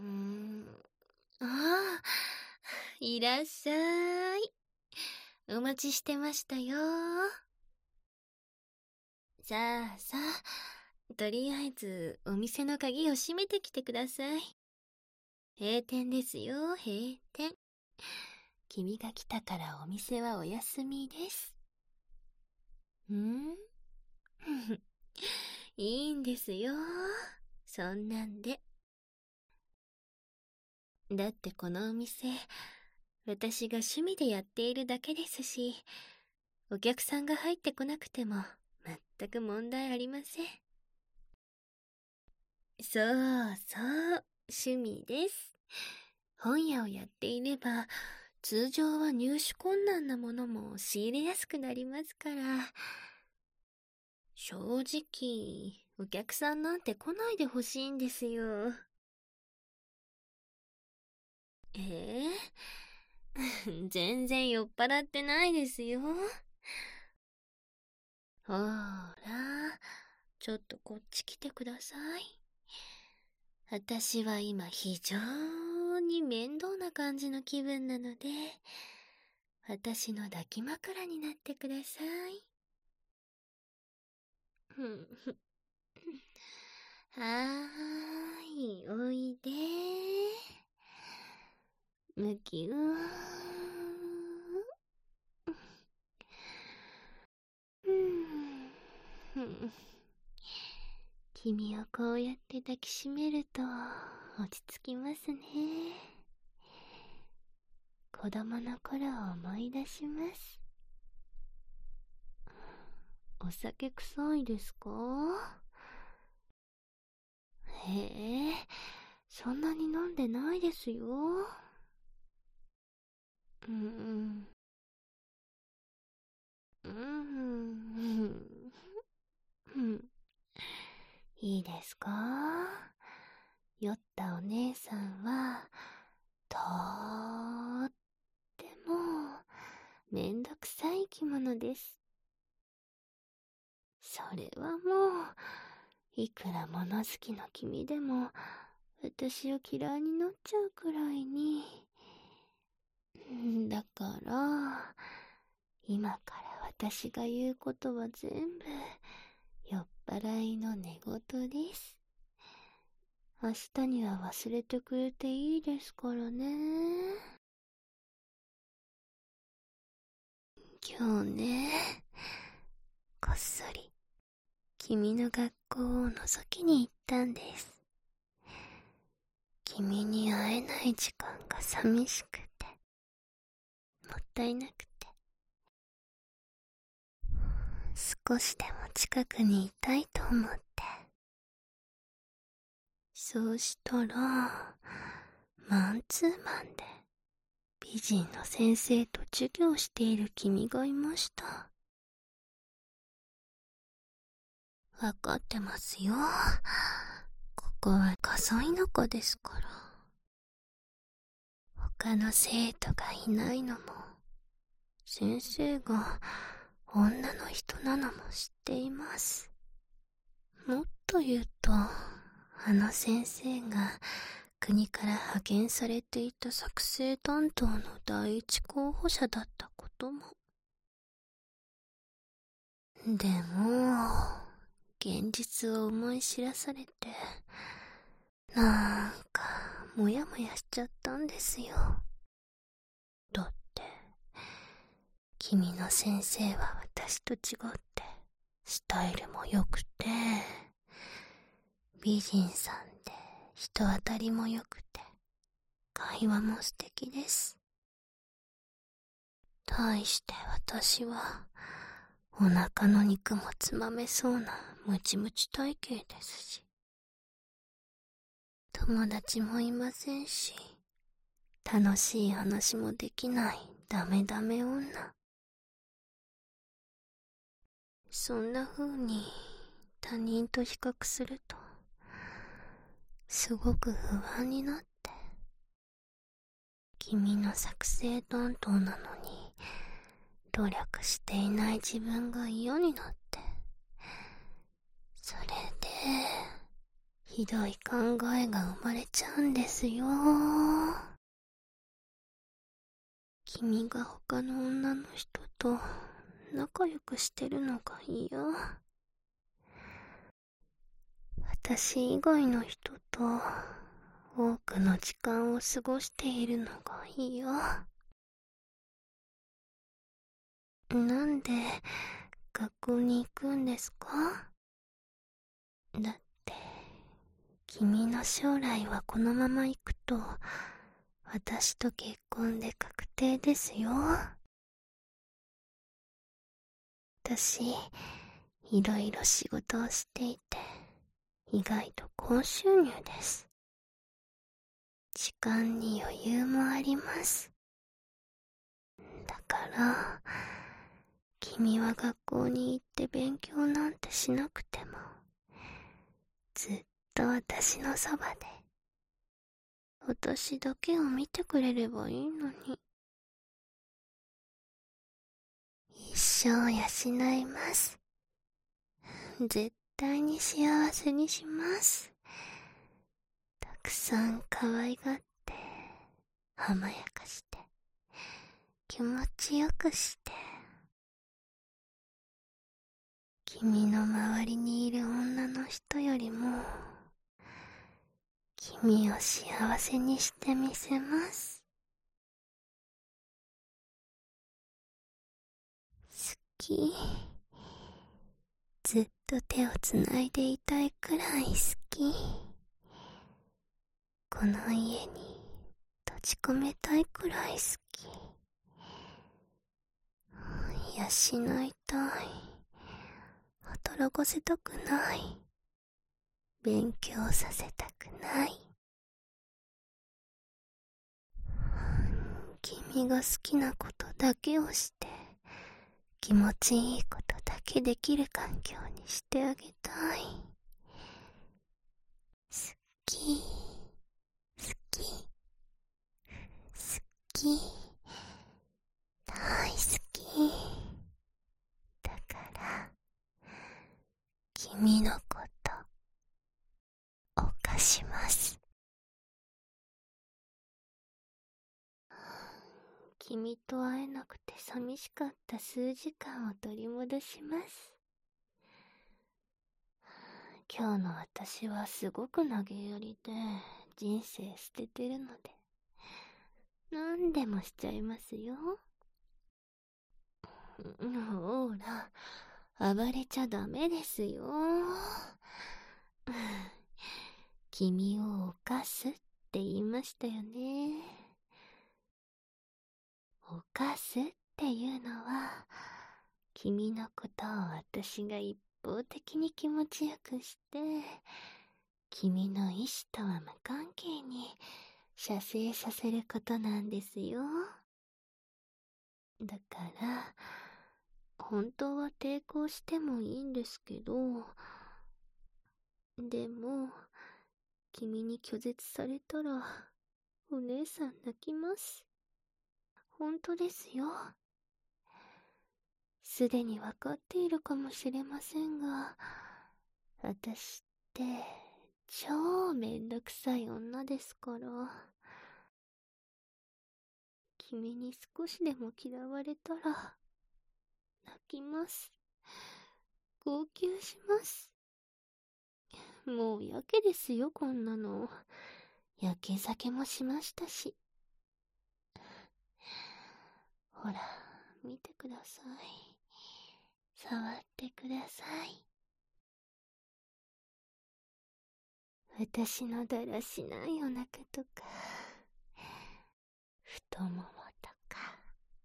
ああ、いらっしゃい。お待ちしてましたよ。さあさあ、とりあえずお店の鍵を閉めてきてください。閉店ですよ、閉店。君が来たからお店はお休みです。いいんですよ。そんなんで。だってこのお店、私が趣味でやっているだけですし、お客さんが入ってこなくても全く問題ありません。そうそう、趣味です。本屋をやっていれば、通常は入手困難なものも仕入れやすくなりますから。正直、お客さんなんて来ないでほしいんですよ。全然酔っ払ってないですよ。ほーら、ちょっとこっち来てください。私は今非常に面倒な感じの気分なので、私の抱き枕になってください。はーい、おいで。むきうー。君をこうやって抱きしめると落ち着きますね。子供の頃を思い出します。お酒臭いですか？へえ、そんなに飲んでないですよ。うん、うん、うん。いいですか？酔ったお姉さんは、とーっても、めんどくさい生き物です。それはもう、いくら物好きの君でも、私を嫌いになっちゃうくらいに。だから、今から私が言うことは全部、酔っ払いの寝言です。明日には忘れてくれていいですからね。今日ね、こっそり、君の学校を覗きに行ったんです。君に会えない時間が寂しくて、もったいなくて、少しでも近くにいたいと思って。そうしたら、マンツーマンで美人の先生と授業している君がいました。わかってますよ。ここは数いの子ですから。他の生徒がいないのも、先生が女の人なのも知っています。もっと言うと、あの先生が国から派遣されていた作成担当の第一候補者だったことも。でも、現実を思い知らされて、なんか、もやもやしちゃったんですよ。だって、君の先生は私と違って、スタイルも良くて、美人さんで人当たりも良くて、会話も素敵です。対して私は、お腹の肉もつまめそうなムチムチ体型ですし、友達もいませんし、楽しい話もできないダメダメ女。そんな風に他人と比較すると、すごく不安になって、君の作成担当なのに、努力していない自分が嫌になって、それで、 ひどい考えが生まれちゃうんですよ。君が他の女の人と仲良くしてるのが嫌。私以外の人と多くの時間を過ごしているのが嫌。なんで学校に行くんですか？だって君の将来はこのまま行くと私と結婚で確定ですよ。私いろいろ仕事をしていて意外と高収入です。時間に余裕もあります。だから君は学校に行って勉強なんてしなくてもずっと私のそばで私だけを見てくれればいいのに。一生養います。絶対に幸せにします。たくさん可愛がって甘やかして気持ちよくして、君の周りにいる女の人よりも君を幸せにしてみせます。好き。ずっと手をつないでいたいくらい好き。この家に閉じ込めたいくらい好き。養いたい。働かせたくない。勉強させたくない。君が好きなことだけをして気持ちいいことだけできる環境にしてあげたい。好き、好き、好き、大好き。だから君のこと犯します。君と会えなくて寂しかった数時間を取り戻します。今日の私はすごく投げやりで人生捨ててるので何でもしちゃいますよ。ほら、暴れちゃダメですよ。君を犯すって言いましたよね。犯すっていうのは君のことを私が一方的に気持ちよくして君の意志とは無関係に射精させることなんですよ。だから本当は抵抗してもいいんですけど、でも君に拒絶されたらお姉さん泣きます。本当ですよ。すでにわかっているかもしれませんが、私って超めんどくさい女ですから。君に少しでも嫌われたら泣きます。号泣します。もうやけですよ、こんなの。やけ酒もしましたし。ほら、見てください。触ってください。私のだらしないお腹とか太ももとか、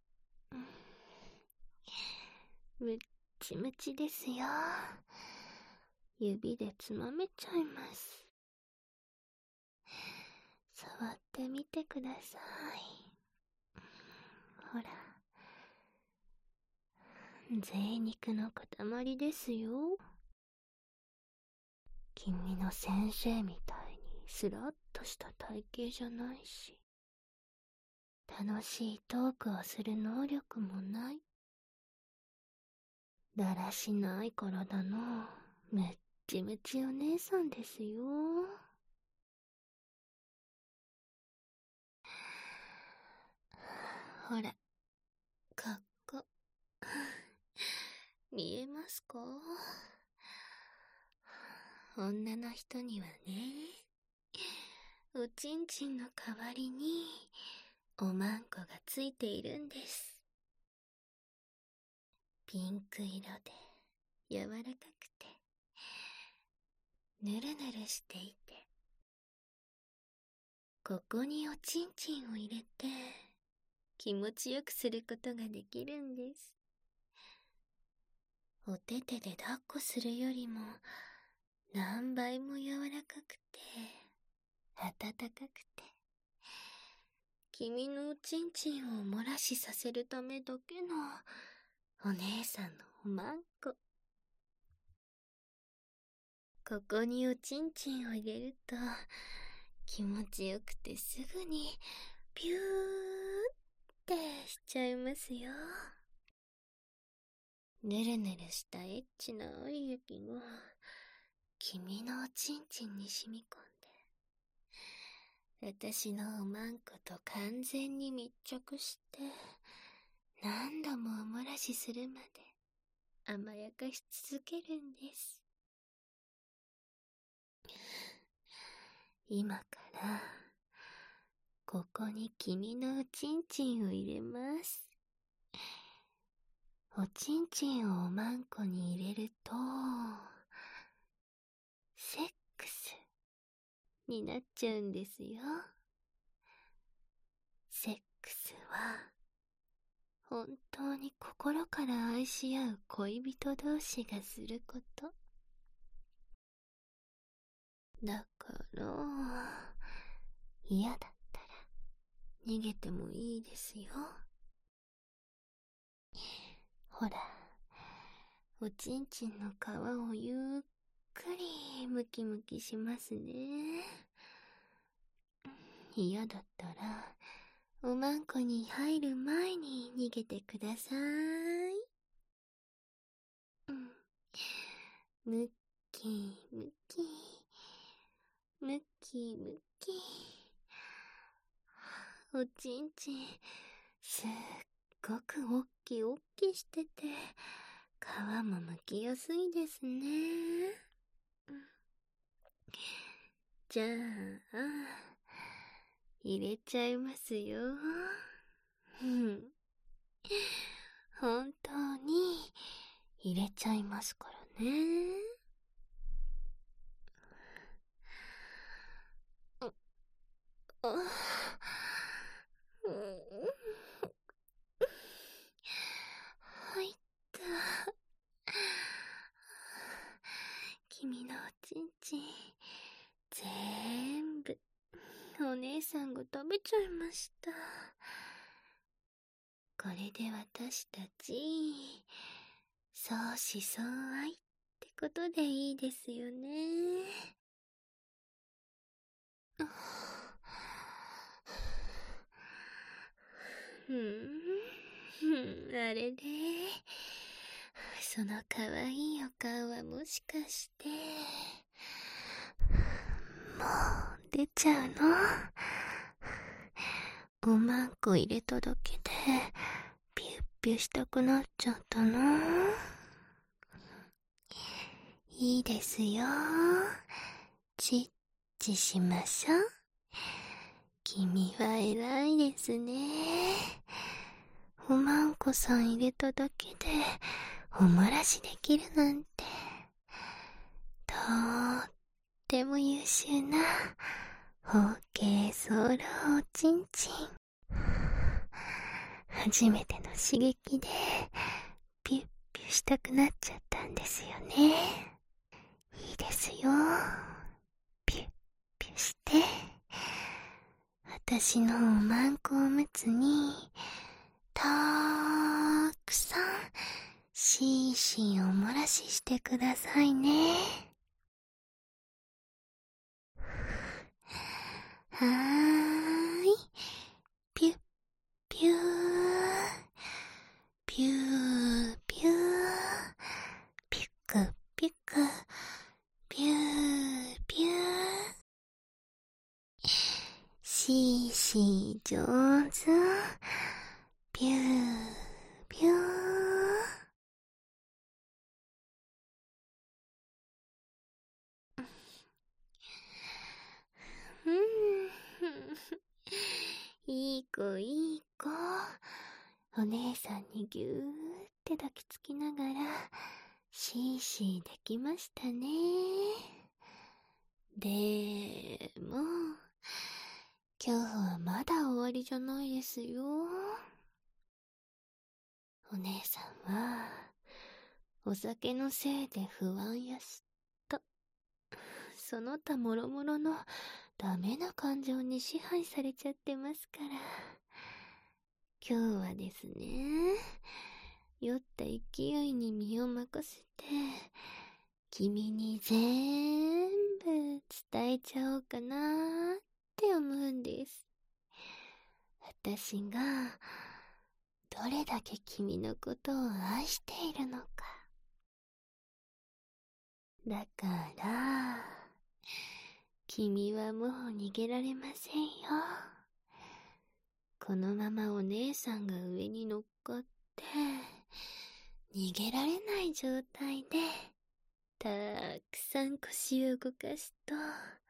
むっちむちですよ。指でつまめちゃいます。触ってみてください。ほら、贅肉の塊ですよ。君の先生みたいにスラッとした体型じゃないし、楽しいトークをする能力もない。だらしない体のむっちむちお姉さんですよ。ほら、ここ。見えますか？女の人にはね、おちんちんの代わりに、おまんこがついているんです。ピンク色で、柔らかくて、ぬるぬるしていて、ここにおちんちんを入れて、気持ちよくすることができるんです。お手手で抱っこするよりも、何倍も柔らかくて、暖かくて、君のおちんちんを漏らしさせるためだけの、お姉さんのおまんこ。ここにおちんちんを入れると、気持ちよくてすぐに、ピューってしちゃいますよ。ぬるぬるしたエッチな愛液が、君のおちんちんに染み込んで、私のおまんこと完全に密着して、何度もお漏らしするまで甘やかし続けるんです。今からここに君のおちんちんを入れます。おちんちんをおまんこに入れるとセックスになっちゃうんですよ。セックスは本当に心から愛し合う恋人同士がすること。だから嫌だったら逃げてもいいですよ。ほら、おちんちんの皮をゆっくりムキムキしますね。嫌だったらおまんこに入る前に逃げてください。ムッキームキームッキームキー。おちんちんすっごくおっきおっきしてて皮も剥きやすいですね。じゃあ入れちゃいますよ。本当に入れちゃいますからね。入った。君のおちんちん全部お姉さんが食べちゃいました。これで私たち相思相愛ってことでいいですよね。あれでそのかわいいお顔はもしかしてもう出ちゃうの？おまんこ入れただけでピュッピュしたくなっちゃったの？いいですよ。チッチしましょう。君は偉いですね。おまんこさん入れただけでお漏らしできるなんてとっても優秀なOK ソロおちんちん。初めての刺激でピュッピュしたくなっちゃったんですよね。いいですよ。ピュッピュして、私のおまんこおむつにたくさんシーシーお漏らししてくださいね。はーい。ピュッピューピューピューピクピクシーシー上手。ピューピュー。いい子いい子。お姉さんにぎゅーって抱きつきながらシーシーできましたね。でも今日はまだ終わりじゃないですよ。お姉さんはお酒のせいで不安や嫉妬、その他もろもろのダメな感情に支配されちゃってますから、今日はですね、酔った勢いに身を任せて君に全部伝えちゃおうかなって思うんです。私がどれだけ君のことを愛しているのか。だから君はもう逃げられませんよ。このままお姉さんが上に乗っかって逃げられない状態でたくさん腰を動かすと、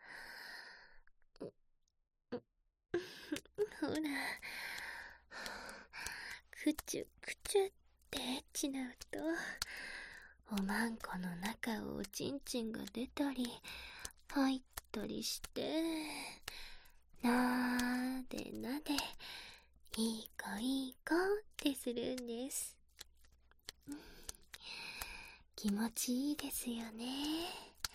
ほら、くちゅくちゅってエッチな音、おまんこの中をおちんちんが出たり入ったりして、なーでなでいい子いい子ってするんです。気持ちいいですよね。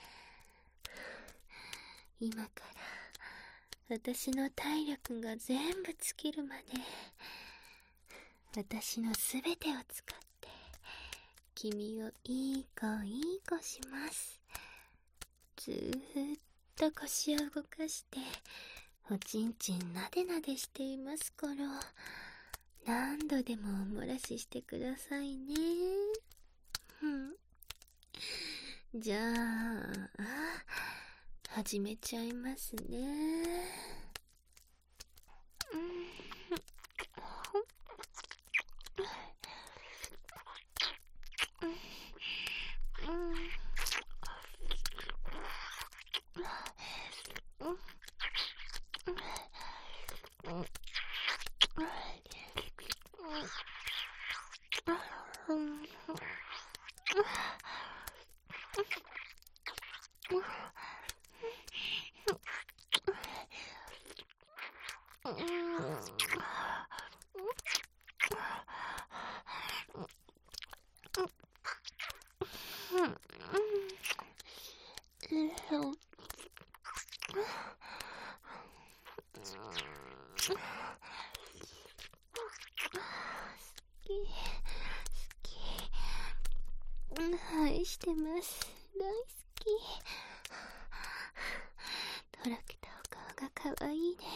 今から私の体力が全部尽きるまで私のすべてを使って君をいい子いい子します。ずーっと腰を動かしておちんちんなでなでしていますから、何度でもお漏らししてくださいね。じゃあ始めちゃいますね。愛してます。大好き。とろけたお顔が可愛いです。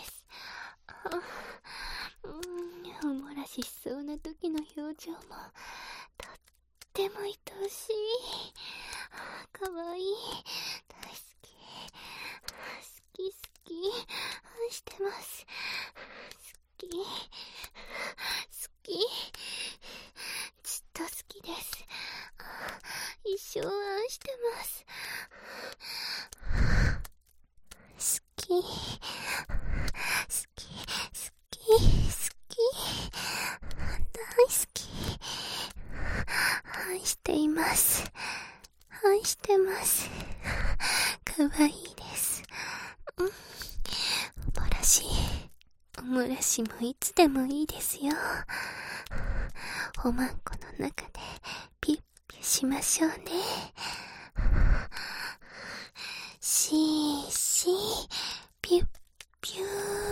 お漏らししそうな時の表情もとっても愛おしい。可愛い。大好き。好き好き。愛してます。好き。好き。ずっと好きです。一生愛してます。好き。好き。好き。好き。大好き。愛しています。愛してます。かわいいです。お漏らし。お漏らしもいつでもいいですよ。おまんこの中でピュッピュしましょうね。シーシーピュッピュー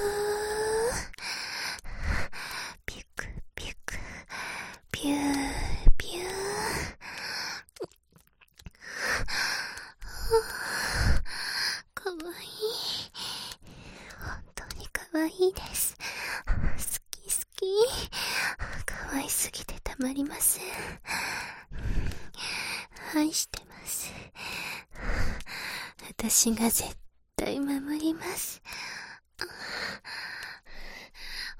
ピュクピュクピューピュー。かわいい。本当にかわいいです。好き好き。かわいすぎてたまりません。愛してます。私が絶対守ります。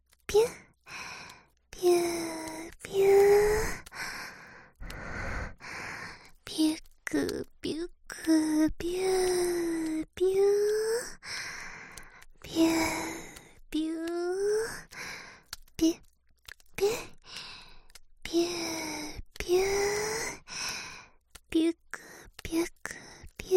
ピュー、ピュー、ピュー。ピュック、ピュック、ピュー、ピュー。ピュー、ピュー。ピュッ、ピュッ、ピュー、ピュー。ピュック、ピュック、ピュ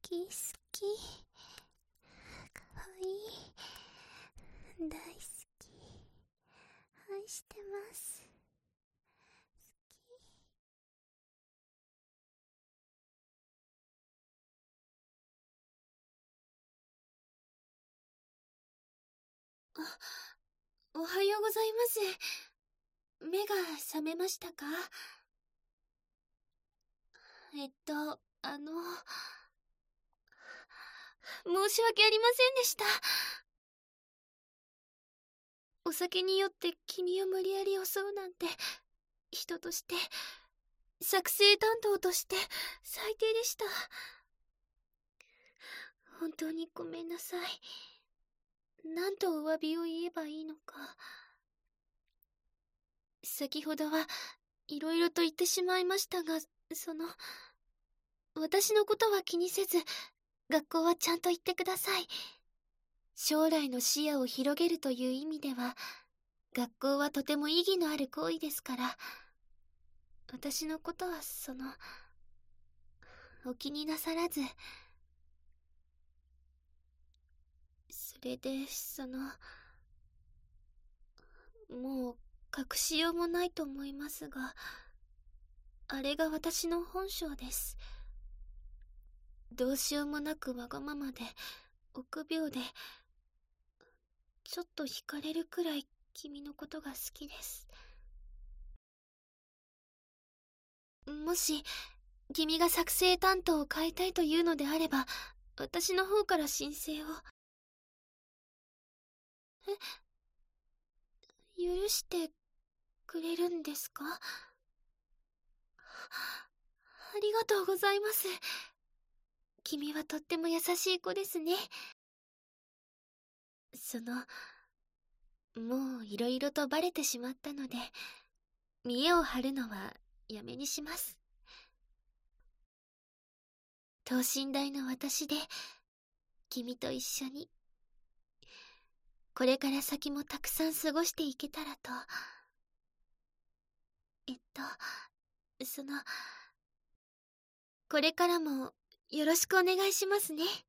き好き。かわいい。大好き。愛してます。 おはようございます。目が覚めましたか？申し訳ありませんでした。お酒によって君を無理やり襲うなんて、人として、作成担当として最低でした。本当にごめんなさい。なんとお詫びを言えばいいのか。先ほどはいろいろと言ってしまいましたが、私のことは気にせず、学校はちゃんと行ってください。将来の視野を広げるという意味では、学校はとても意義のある行為ですから、私のことはお気になさらず。それで、もう隠しようもないと思いますが、あれが私の本性です。どうしようもなくわがままで、臆病で、ちょっと惹かれるくらい君のことが好きです。もし、君が作成担当を変えたいというのであれば、私の方から申請を。許してくれるんですか？ありがとうございます。君はとっても優しい子ですね。もういろいろとバレてしまったので、見栄を張るのはやめにします。等身大の私で、君と一緒に、これから先もたくさん過ごしていけたらと。これからもよろしくお願いしますね。